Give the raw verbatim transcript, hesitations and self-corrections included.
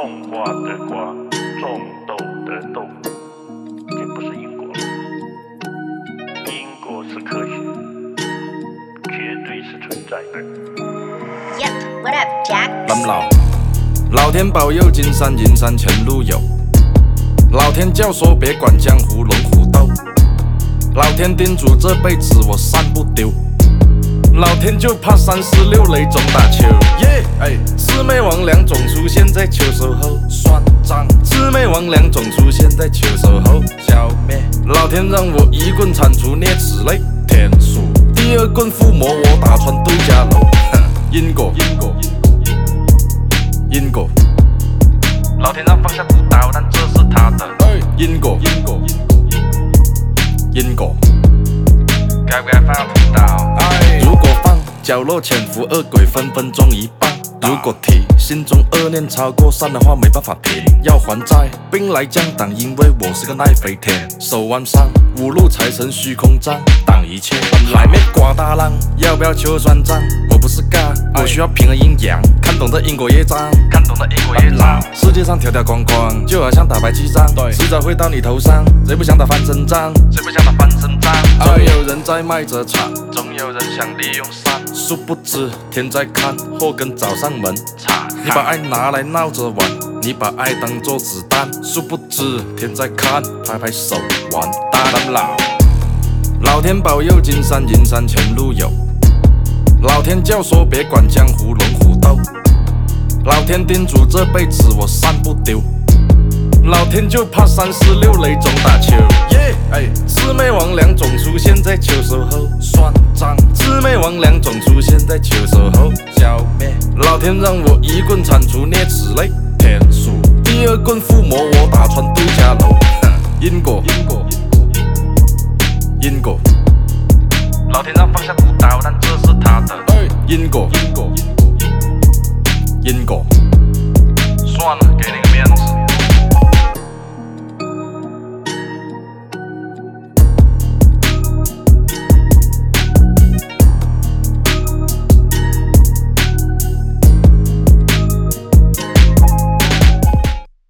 种瓜得瓜，种豆得豆，这不是因果，因果是科学，绝对是存在的。 Yep, what up, Jack? 蓝老，老天保佑，金山银山前路有。老天教唆别管江湖龙虎斗，老天叮嘱这辈子我散不丢。老天就怕三十六雷总打球，耶！哎，魑魅魍魉总出现在秋收后，算账。魑魅魍魉总出现在秋收后，消灭。老天让我一棍铲除啮齿类，天数。第二棍附魔我打穿对家楼，哼，因果，因果，因果。老天让放下屠刀，但这是他的因果，因果，因果。该不该放屠刀？如果放，角落潜伏恶鬼分分钟一半。如果提，心中恶念超过善的话没办法平。要还债，兵来将挡，因为我是个耐飞天。手腕上五路财神虚空杖，挡一切。海面刮大浪，要不要求算账？我不是尬，我需要平衡阴阳，看懂这因果业障，看懂这因果业障。世界上条条框框，就好像打白记账，迟早会到你头上。谁不想打翻身仗？谁不想打翻身仗？总有人在卖着惨，总有人想利用善，殊不知天在看，祸根找上门。你把爱拿来闹着玩，你把爱当作子弹，殊不知天在看，拍拍手，完蛋了。老天保佑，金山银山前路有。老天教唆别管江湖龙虎斗，老天叮嘱这辈子我散不丢。老天就怕三十六雷总打球，耶！哎，魑魅魍魉总出现在秋收后，算账。魑魅魍魉总出现在秋收后，消灭。老天让我一棍铲除啮齿类，天数。第二棍附魔我打穿对家楼，哼，因果，因果，因果。老天让放下屠刀，但这是他的因果，因果，因果。算了，给你个。